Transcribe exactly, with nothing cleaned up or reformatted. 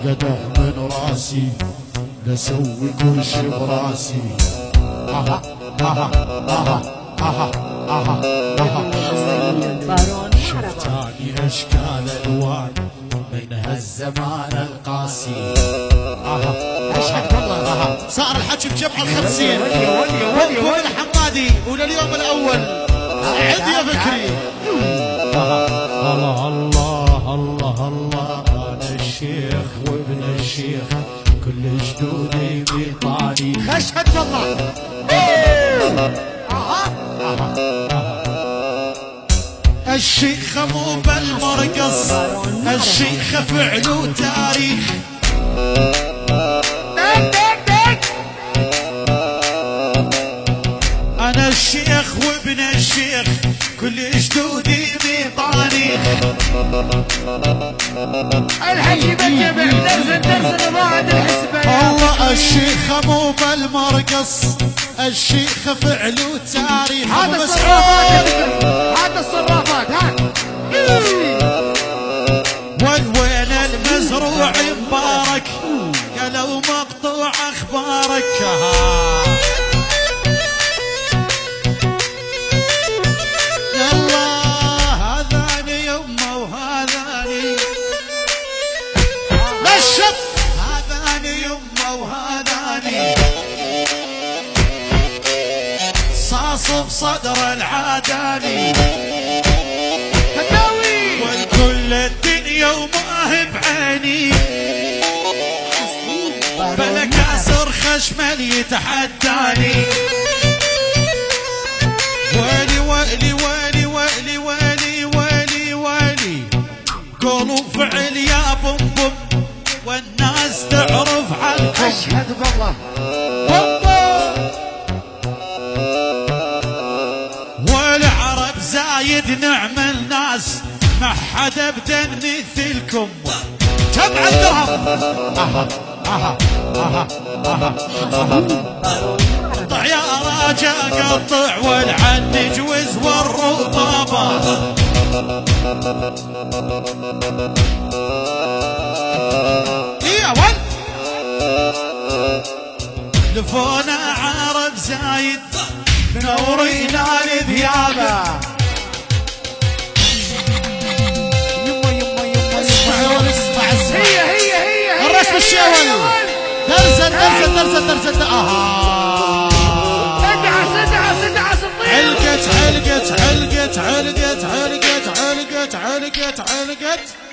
بدع من راسي لسوي كل شي براسي. اها اها اها اها اها اها شفتاني اشكال الوان منها الزمان القاسي. اها اشهد والله اها صار الحكي بجمع الخمسين. ومن الحمادي ولليوم الاول عد يا فكري. الله الله الله الله انا الشيخ وابن الشيخ كل جدودي بيطاني. اشهد والله الشيخ مو بالمرقص الشيخ فعله تاريخ. انا الشيخ وابن الشيخ كل جدودي بطانيخ. الحكي بالجمع درس الدرس ضاعت الحسبة. الله الشيخ مو بالمرقص الشيخ فعله تاريخ. هذا الصرافات هذا الصرافات ها. وين المزروع مبارك قالوا مقطوع اخبارك. يلا هذاني يمه وهذاني نشف هذاني يمه وهذاني صاص بصدر العاداني. والكل الدنيا وما بعيني بلا كاسر خشمل يتحداني. ويلي ويلي ويلي ويلي ويلي ويلي ويلي قولوا فعل يا بوم بوم والناس تعرف عنكم. اشهد بالله والعرب زايد نعم الناس ما حدا ابدا مثلكم. جمع الذهب اها اها اها اها قطع يا راجا قطع والعنج وز والرطابة. يا ول لفونا عرب زايد منورينا لذيابه. يما يما يما اسمع يا ول اسمع اسمع هي هي هي الرسم الشاول درسا درسا درسا درسا. اها سدعة سدعة سدعة سطير. علقت علقت علقت علقت علقت علقت علقت علقت